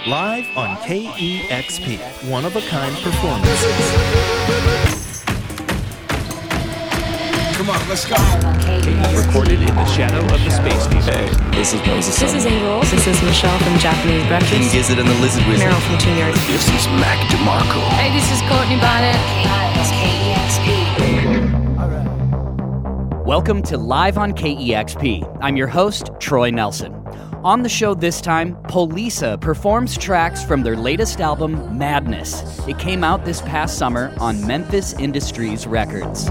Live on KEXP, one-of-a-kind performances. Come on, let's go. Recorded in the shadow of the space station. Hey, this is Moses. This is Angel. This is Michelle from Japanese Breakfast. King Gizzard and the Lizard Wizard. Meryl from Toon Yard. This is Mac DeMarco. Hey, this is Courtney Bonnet. Welcome to Live on KEXP. I'm your host, Troy Nelson. On the show this time, Poliça performs tracks from their latest album, Madness. It came out this past summer on Memphis Industries Records.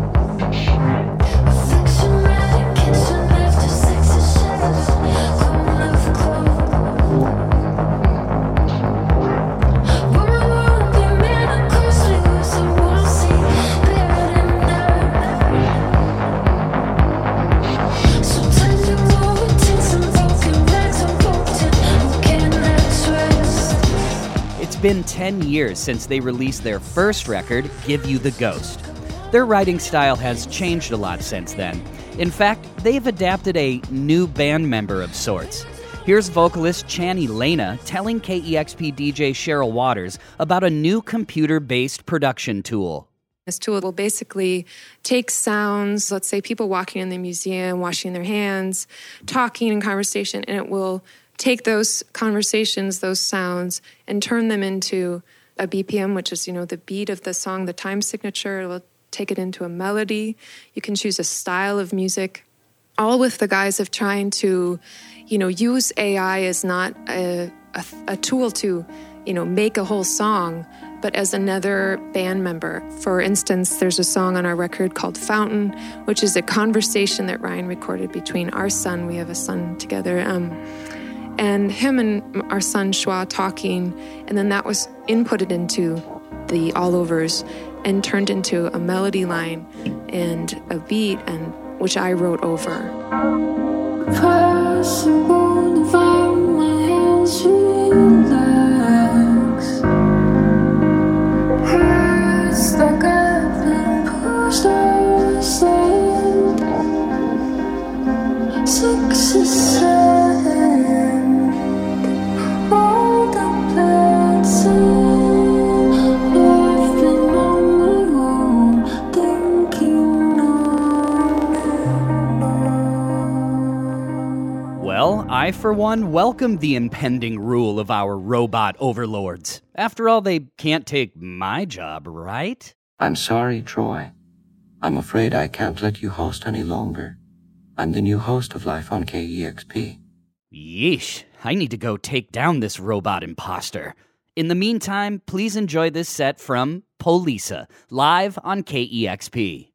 It's been 10 years since they released their first record, Give You the Ghost. Their writing style has changed a lot since then. In fact, they've adapted a new band member of sorts. Here's vocalist Channy Lena telling KEXP DJ Cheryl Waters about a new computer-based production tool. This tool will basically take sounds, let's say people walking in the museum, washing their hands, talking in conversation, and it will take those conversations, those sounds, and turn them into a BPM, which is, the beat of the song, the time signature. It will take it into a melody. You can choose a style of music, all with the guise of trying to, use AI as not a tool to, make a whole song, but as another band member. For instance, there's a song on our record called Fountain, which is a conversation that Ryan recorded between our son. We have a son together. And him and our son Shua talking, and then that was inputted into the all-overs and turned into a melody line and a beat, and which I wrote over. Possible to find my hands relax. Hurts like I've been pushed aside. 6 or 7. Well, I, for one, welcome the impending rule of our robot overlords. After all, they can't take my job, right? I'm sorry, Troy. I'm afraid I can't let you host any longer. I'm the new host of Life on KEXP. Yeesh, I need to go take down this robot imposter. In the meantime, please enjoy this set from Poliça, live on KEXP.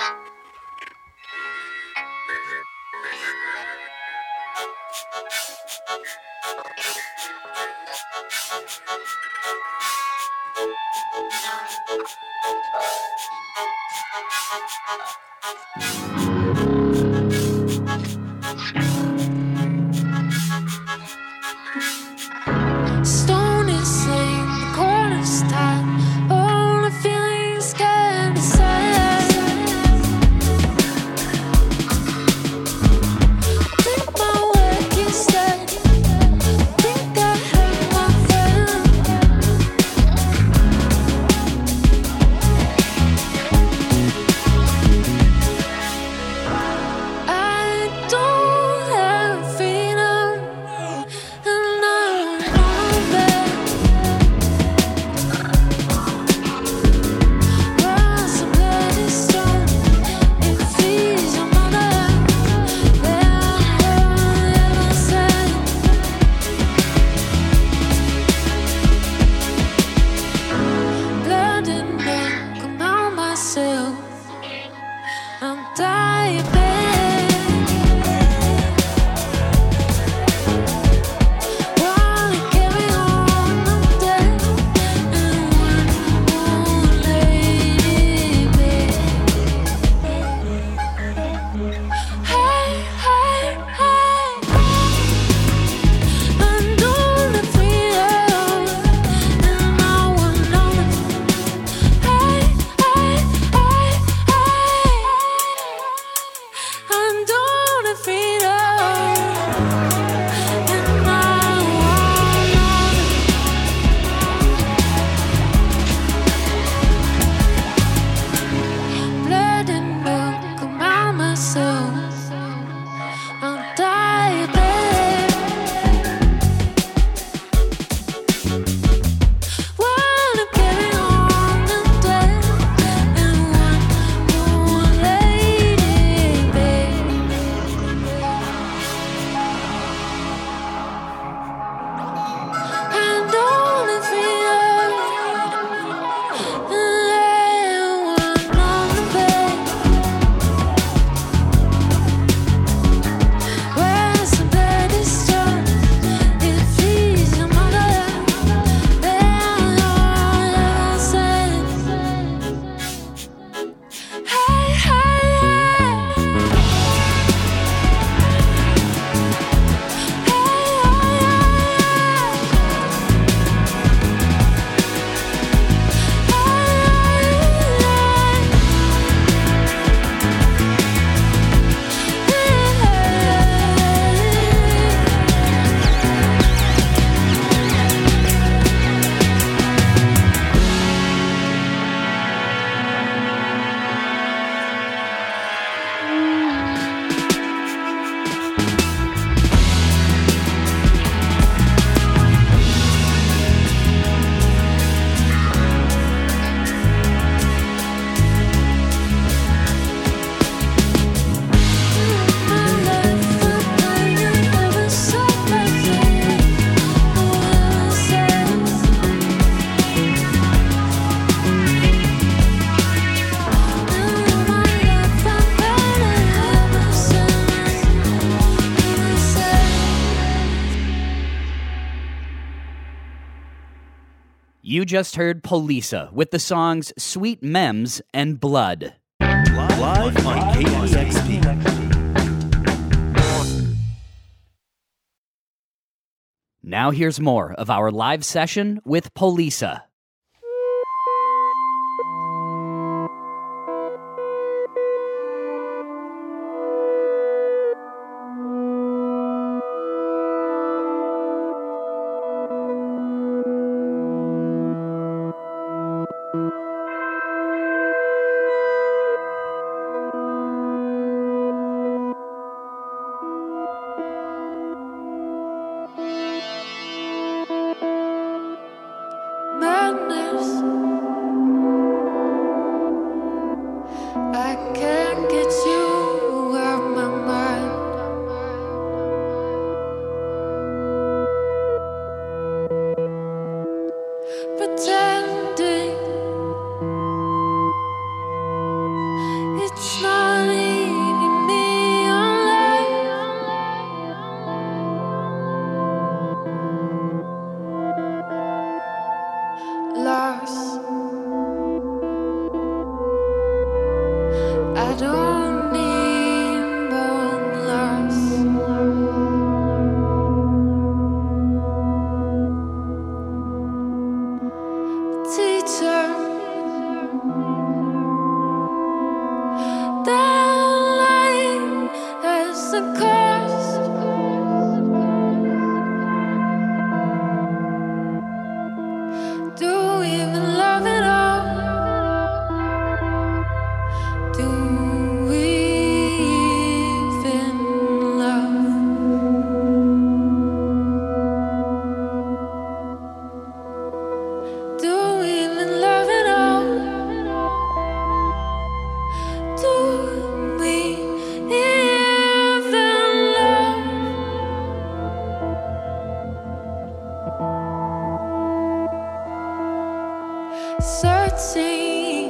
Stone insane, the corner's tight. All the feelings can be said. Think my work is dead. Think I hurt my friend. I don't have freedom, and I don't know bed. Was a bloody stone, it feeds your mother. Never said. Blood and milk, I'm out myself. I'm dying, wanna carry on, I'm dead, and one more lady, hey, hey, hey, I'm doing the freedom, and I want all of it. Hey, hey, hey, hey, I'm doing the freedom, and I want all of it. Blood and milk, I'm out myself. I'm dying, wanna carry on, I'm dead, and one more lady, I'm doing the freedom, and one on the bed. Where's the bloody stone? It feeds your mother. There are said. Hey, hey, hey. You just heard Polisa with the songs Sweet Mems and Blood. Live on KEXP. Now here's more of our live session with Polisa. Madness, I can't get you out of my mind. Pretending it's Searching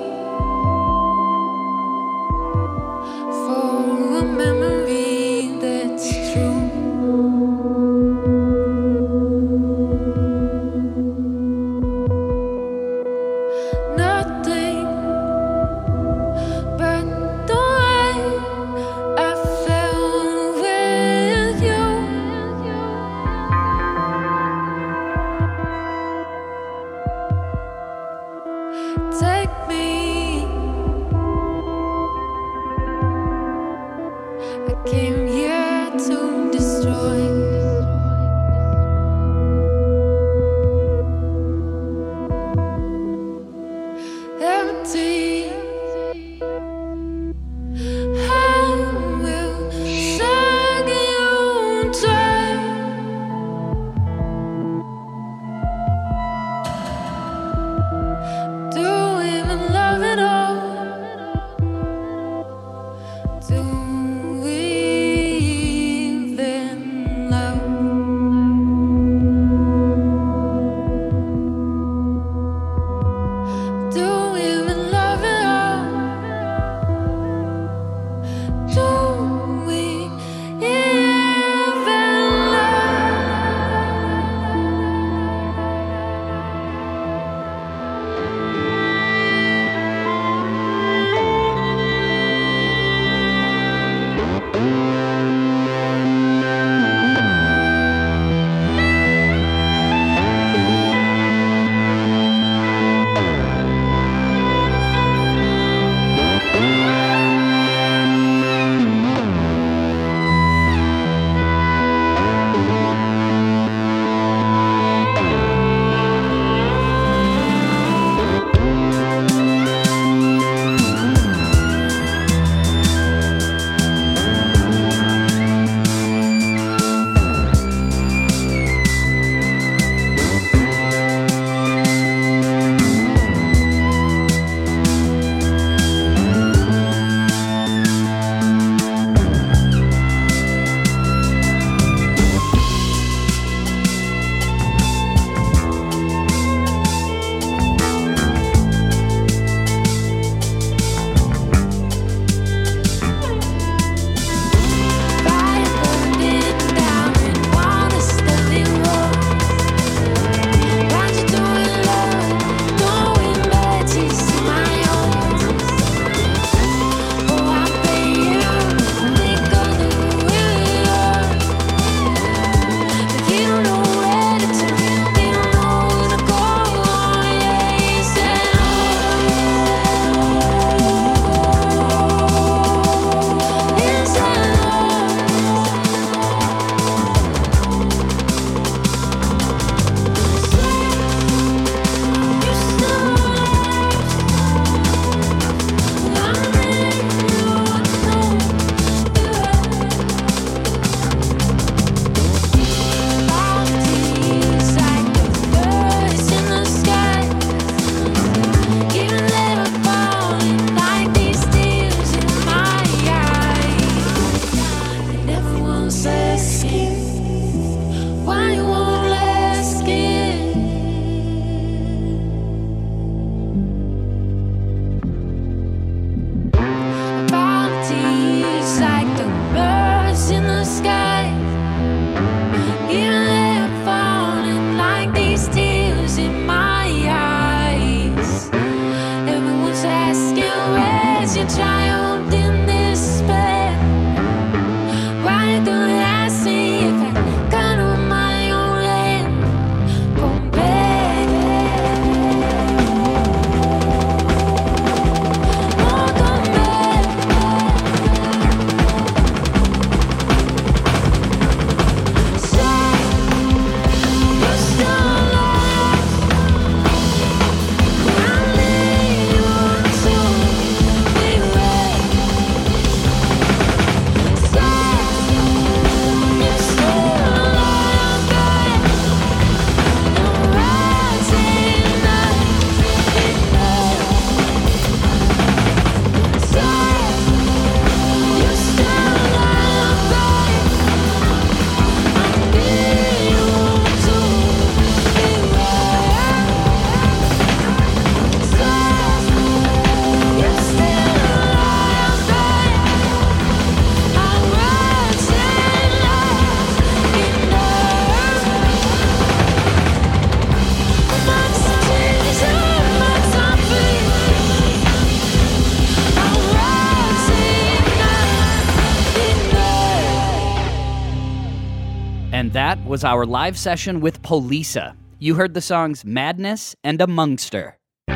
for a memory that's true. Nothing but the way I felt with you. Take me. I came here to destroy. Empty. I will suck you dry. Do we even love at all? Do we even love? Do we even love at all? Do we even that was our live session with Poliça. You heard the songs Madness and Amongster.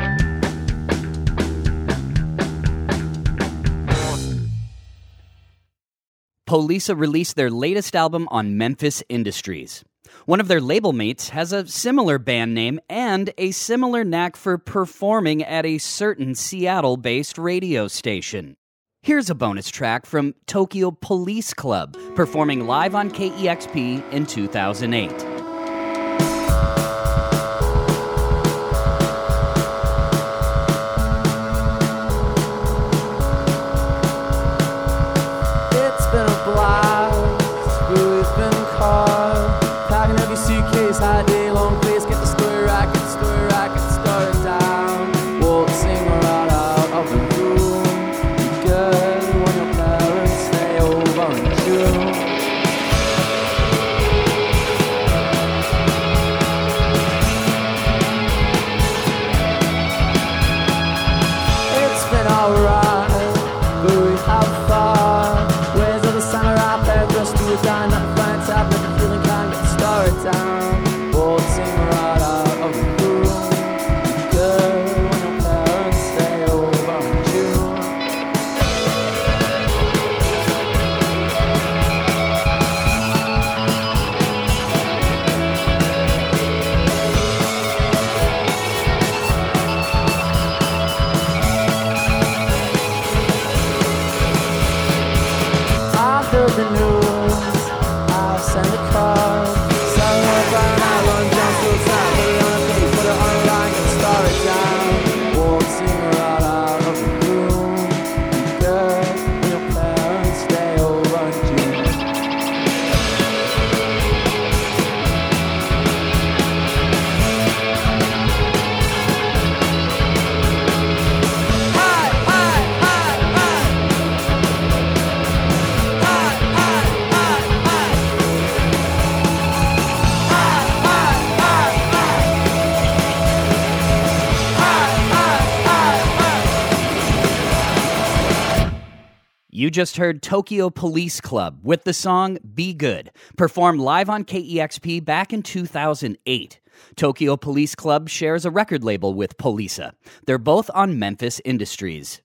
Poliça released their latest album on Memphis Industries. One of their label mates has a similar band name and a similar knack for performing at a certain Seattle-based radio station. Here's a bonus track from Tokyo Police Club, performing live on KEXP in 2008. It's been a blast, we've been caught, packing up your suitcase, high day, long place, get the story right, get the story down, waltzing right out of the room, be good when your parents stay over in June. It's been alright, but we have fun. Ways of the samurai pair, just do it down, not fine, tap, never feeling kind, get the story down. Waltzing right out of the room. Be good when your parents stay over in June. I've heard the news, I've sent a card. Selling up by an island, John Steele's time. Put it on a page, put it online, get the story down. Waltzing right out of the room. Be good when your parents stay over in June. You just heard Tokyo Police Club with the song Be Good, performed live on KEXP back in 2008. Tokyo Police Club shares a record label with Poliça. They're both on Memphis Industries.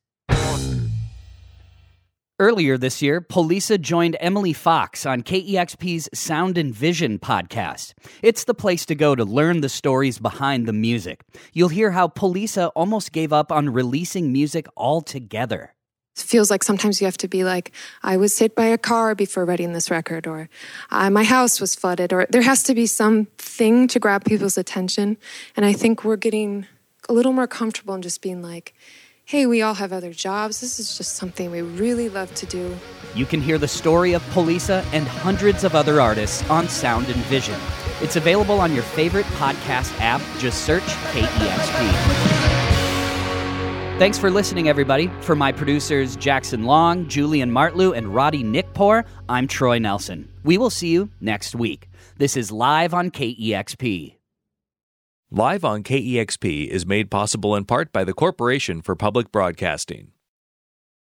Earlier this year, Poliça joined Emily Fox on KEXP's Sound and Vision podcast. It's the place to go to learn the stories behind the music. You'll hear how Poliça almost gave up on releasing music altogether. It feels like sometimes you have to be like, I was hit by a car before writing this record, or my house was flooded, or there has to be something to grab people's attention. And I think we're getting a little more comfortable in just being like, hey, we all have other jobs. This is just something we really love to do. You can hear the story of Poliça and hundreds of other artists on Sound and Vision. It's available on your favorite podcast app. Just search KEXP. Thanks for listening, everybody. For my producers Jackson Long, Julian Martlew, and Roddy Nickpour, I'm Troy Nelson. We will see you next week. This is Live on KEXP. Live on KEXP is made possible in part by the Corporation for Public Broadcasting.